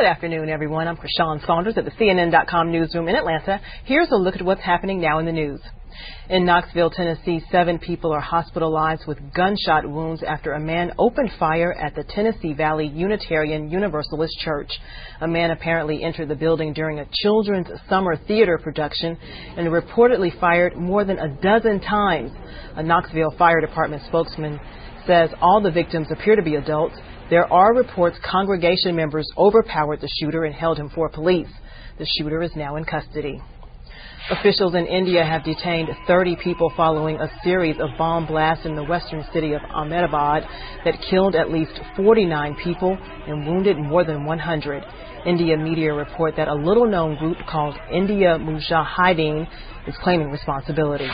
Good afternoon, everyone. I'm Krishan Saunders at the CNN.com newsroom in Atlanta. Here's a look at what's happening now in the news. In Knoxville, Tennessee, 7 people are hospitalized with gunshot wounds after a man opened fire at the Tennessee Valley Unitarian Universalist Church. A man apparently entered the building during a children's summer theater production and reportedly fired more than a dozen times. A Knoxville Fire Department spokesman says all the victims appear to be adults. There are reports congregation members overpowered the shooter and held him for police. The shooter is now in custody. Officials in India have detained 30 people following a series of bomb blasts in the western city of Ahmedabad that killed at least 49 people and wounded more than 100. India media report that a little-known group called India Mujahideen is claiming responsibility.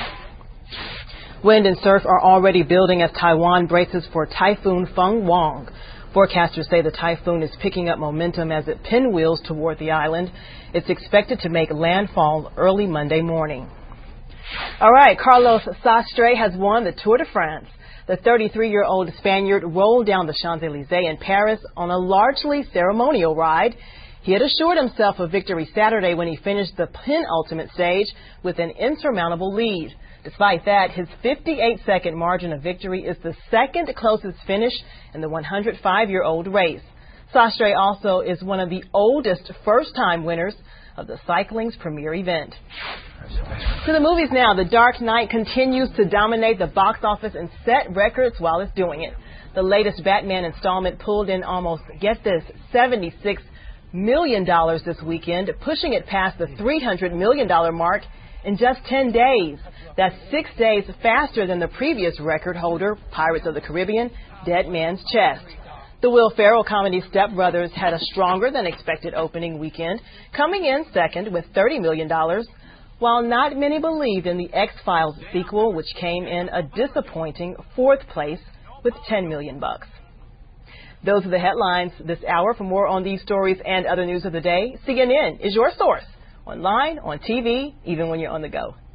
Wind and surf are already building as Taiwan braces for Typhoon Feng Wong. Forecasters say the typhoon is picking up momentum as it pinwheels toward the island. It's expected to make landfall early Monday morning. All right, Carlos Sastre has won the Tour de France. The 33-year-old Spaniard rolled down the Champs-Élysées in Paris on a largely ceremonial ride. He had assured himself of victory Saturday when he finished the penultimate stage with an insurmountable lead. Despite that, his 58-second margin of victory is the second closest finish in the 105-year-old race. Sastre also is one of the oldest first-time winners of the cycling's premier event. To the movies now. The Dark Knight continues to dominate the box office and set records while it's doing it. The latest Batman installment pulled in almost, get this, $76 million this weekend, pushing it past the $300 million mark in just 10 days. That's 6 days faster than the previous record holder, Pirates of the Caribbean, Dead Man's Chest. The Will Ferrell comedy Step Brothers had a stronger than expected opening weekend, coming in second with $30 million, while not many believed in the X-Files sequel, which came in a disappointing fourth place with $10 million. Those are the headlines this hour. For more on these stories and other news of the day, CNN is your source, online, on TV, even when you're on the go.